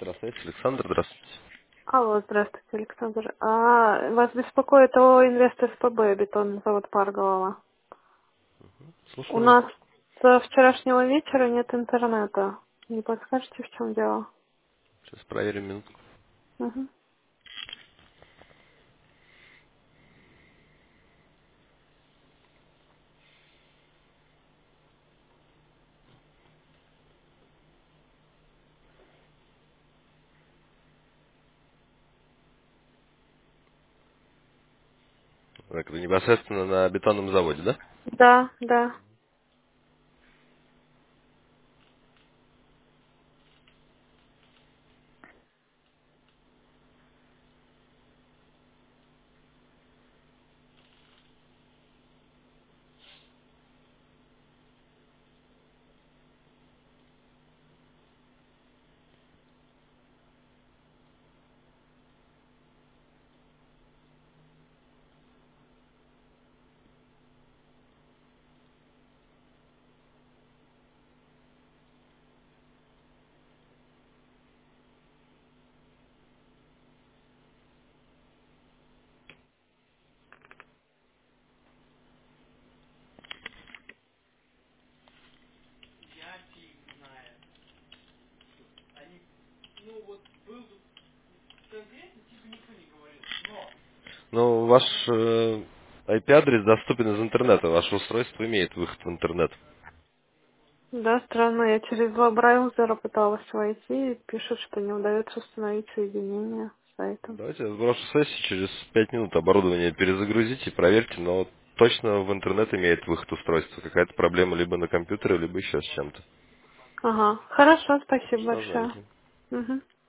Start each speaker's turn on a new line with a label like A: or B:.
A: Здравствуйте, Александр, здравствуйте.
B: Алло, здравствуйте, Александр. Вас беспокоит о инвестор СПБ, бетонный завод Парголова. У
A: Слушаю вас.
B: нас со вчерашнего вечера нет интернета. Не подскажете, в чем дело?
A: Сейчас проверим минутку.
B: Мгм.
A: Так, это непосредственно на бетонном заводе, да?
B: Да, да.
A: Ну, ваш IP-адрес доступен из интернета. Ваше устройство имеет выход в интернет.
B: Да, странно. Я через два браузера пыталась войти, и пишут, что не удается установить соединение с сайтом.
A: Давайте я сброшу сессию, через 5 минут оборудование перезагрузите и проверьте, но точно в интернет имеет выход устройство. Какая-то проблема либо на компьютере, либо еще с чем-то.
B: Ага. Хорошо, спасибо большое.
A: Продолжайте.
B: Мгм.